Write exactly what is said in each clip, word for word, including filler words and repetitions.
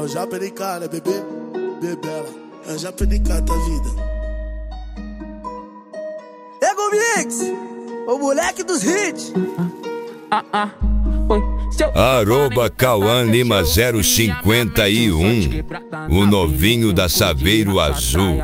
Eu já perdi cara, bebê, bebela. Eu já perdi cara da vida. Ego Mix, o moleque dos hits. Ah, ah, oi. Arroba Cauã Lima zero cinquenta e um, o novinho da Saveiro Azul.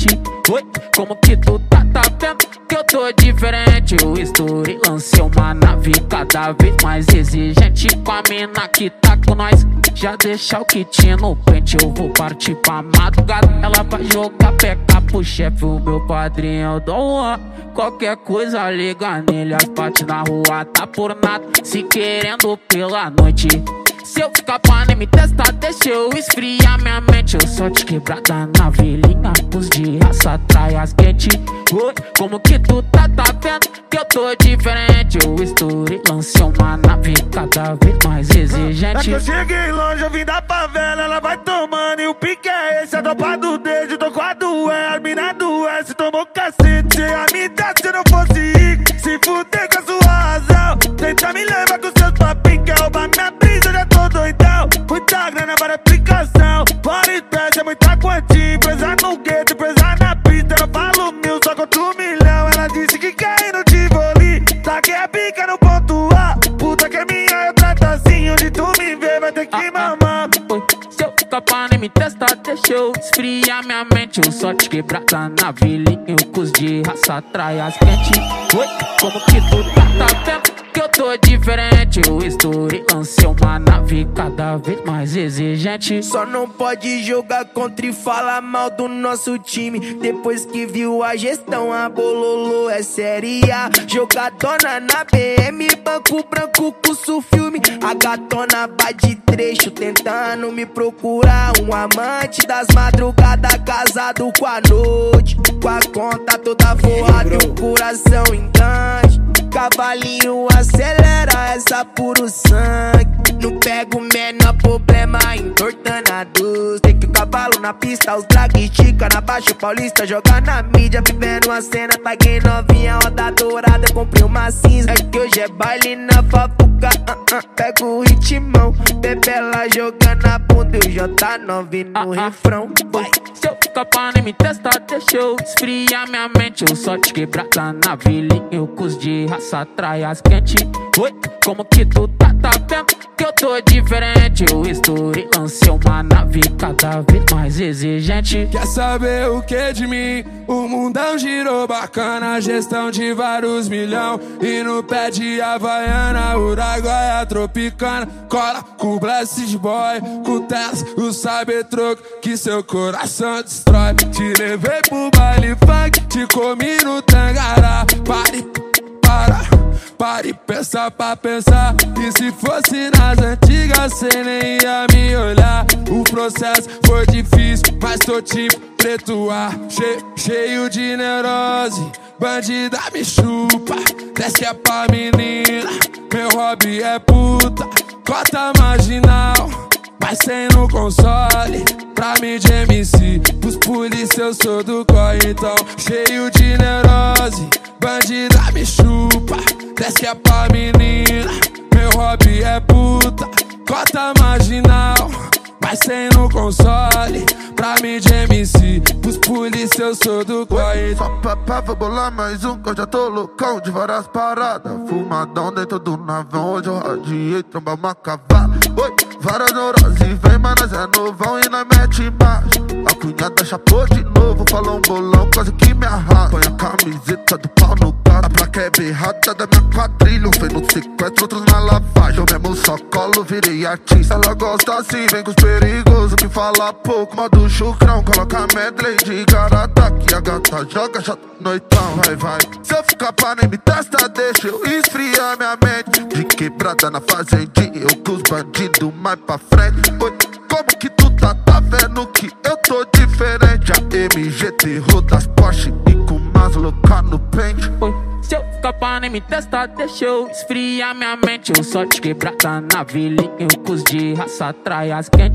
Oi, como que tu tá, tá vendo que eu tô diferente? Eu estourei, lancei uma nave cada vez mais exigente. Com a mina que tá com nós, já deixa o kit no pente. Eu vou partir pra madrugada, ela vai jogar peca pro chefe. O meu padrinho do Juan, qualquer coisa liga nele. As partes na rua tá por nada, se querendo pela noite. Se eu ficar pra nem me testar, deixa eu esfriar minha mente. Eu só te quebrada na velhinha, pus de raça, traias quente. Oi, como que tu tá, tá vendo que eu tô diferente? Eu estourei, lancei uma nave cada vez mais exigente. É que eu cheguei longe, eu vim da favela, ela vai tomando e o pique é esse. A tropa do dedo, tô com a do E, a mina do S, tomou cacete. Se a me dá, se não fosse rico, se fuder com a sua razão. Tenta me levar com seus papinhos, quer roubar minha brisa, eu já tô doidão. Muita grana para aplicação, bora e teste, é muita quantia. Presa no gueto, presa na pista, eu falo mil, só contra um milhão. Ela disse que quer ir no Tivoli, saquei a pica no ponto A. Puta que é minha, eu trato assim, onde tu me vê vai ter que ah, mamar. Oi, se eu ficar pra nem me testar, deixa eu esfriar minha mente. Eu só te quebrada na velhinha, eu cus de raça, traias quente. Oi, como que tu tá, tá vendo que eu tô diferente? Eu estourei, lancei uma nave cada vez mais exigente. Só não pode jogar contra e falar mal do nosso time. Depois que viu a gestão, a Bololô é séria. Jogadona na B M, banco branco, curso filme. A gatona vai de trecho, tentando me procurar um amante das madrugadas, casado com a noite, com a conta toda forrada e o coração engante. Cavalinho acelera essa puro sangue. Não pego o menor problema entortando a doce. Tem que o cavalo na pista, os drag estica na Baixa Paulista, joga na mídia, vivendo uma cena. Paguei novinha, roda dourada, comprei uma cinza. É que hoje é baile na fafuca, uh, uh, pego o ritmão. Bebela jogando a bunda e o J nove no ah, refrão. Vai. Se eu ficar pra nem me testar, deixa eu esfriar minha mente. Eu só te quebrada na velhinha, eu cus de raça, traias quente. Oi, como que tu tá, tá vendo que eu tô diferente? Eu estourei, lancei uma nave cada vez mais exigente. Quer saber o que de mim? O mundão girou bacana, gestão de vários milhão. E no pé de Havaiana, Uraguaia tropicana. Cola com o Blessed Boy, com o Tess, o Cybertruck, que seu coração destrói. Te levei pro baile funk, te comi no Tangará. Pare, para, pare e pensa pra pensar. E se fosse nas antigas, cê nem ia me olhar. O processo foi difícil, mas tô tipo preto ar, che cheio de neurose. Bandida me chupa, desce é pra menina. Meu hobby é puta, cota marginal, mas sem no console. Pra mim de M C, pros polícia eu sou do corre. Então cheio de neurose, bandida me chupa, desce é pra menina. Meu hobby é puta, cota marginal, mas sem no console. Pra mim de M C, pros polícia eu sou do corre. Só papá, vou bolar mais um que eu já tô loucão de várias paradas. Fumadão dentro do navão, hoje eu radiei, tromba uma cavala. Oi, várias neuroses, vem, mas nós é novão e nós mete embaixo. A cunhada chapou de novo, falou um bolão, quase que me arrasta. Põe a camiseta do pau no gato, a placa é berrada da minha quadrilha. Um vem no sequestro, outros na lavagem. Eu mesmo só colo, virei artista. Ela gosta assim, vem com os perigosos que fala pouco. Modo chucrão, coloca medley de garata, que a gata joga já noitão, vai, vai. Se eu ficar pra nem me testa, deixa eu esfriar minha mente. De quebrada na fazendinha, eu com os bandidos mais pra frente. Oi, como que tu tá, tá vendo que eu tô diferente? A M G terror das Porsche e com umas loucas no pente. Oi, se eu ficar pra nem me testar, deixa eu esfriar minha mente. Eu só te quebrada na velhinha, eu cus de raça, traias quente.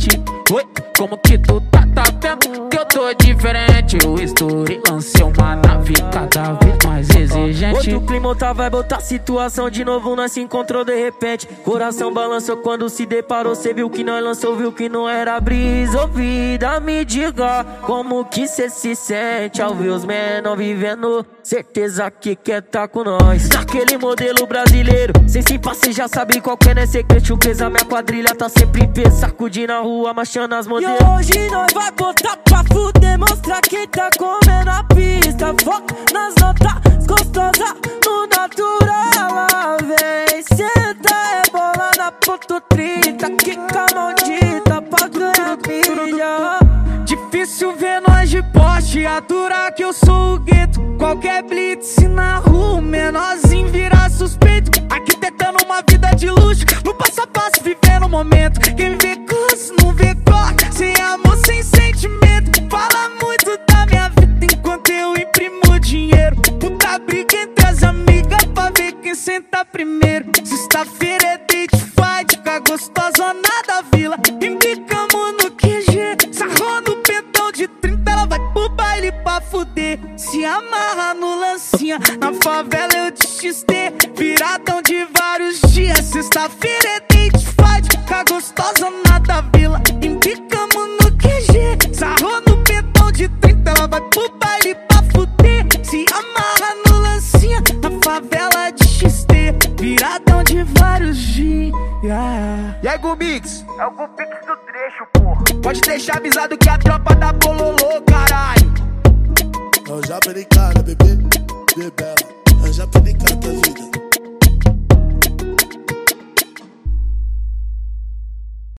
Oi, como que tu tá, tá vendo que eu tô diferente? Eu estourei, lancei uma nave cada vez mais exigente. Outro clima, outra vibe, outra situação. De novo nós se encontrou de repente. Coração balançou quando se deparou. Cê viu que nós lançou, viu que não era brisa. Ô vida, me diga como que cê se sente ao ver os menor vivendo. Certeza que quer tá com nós naquele modelo brasileiro. Sem se passe já sabe qual que é, né? Secreto, pesa minha quadrilha tá sempre em pé. Sacudindo a rua, marchando as modelos. E hoje nós vai botar pra fuder, mostrar quem tá comendo a pista. Foca nas notas gostosas, no natural. Ela vem, senta, é bola na ponto trinta. Quica maldita pra ganhar milha. Difícil ver nós de poste, aturar que eu sou o gueto. Qualquer blitz na rua, menorzinho vira suspeito. Arquitetando uma vida de luxo, no passo a passo vivendo o momento. Quem vê curso não vê corte, sem amor, sem sentimento. Fala muito da minha vida enquanto eu imprimo dinheiro. Puta briga entre as amigas pra ver quem senta primeiro. Sexta-feira é date fight, com a gostosona da vila. Embicamos no Q G, sarrou no pentão de trinta. Ela vai pro baile pra fuder, se amarra no lancinha. Na favela eu de X T, viradão de vários dias. Sexta-feira é date fight, com a gostosona da vila. Embicamos no Q G, sarrou no pentão de trinta. Ela vai pro baile pra fuder, se amarra no lancinha. Na favela de X T, viradão de vários dias. E aí, Gumix? É o Gumix do trecho, porra. Pode deixar avisado que a tropa da bololô, caralho. Eu já pedi cara, bebê, bebê. Eu já pedi cara, vida.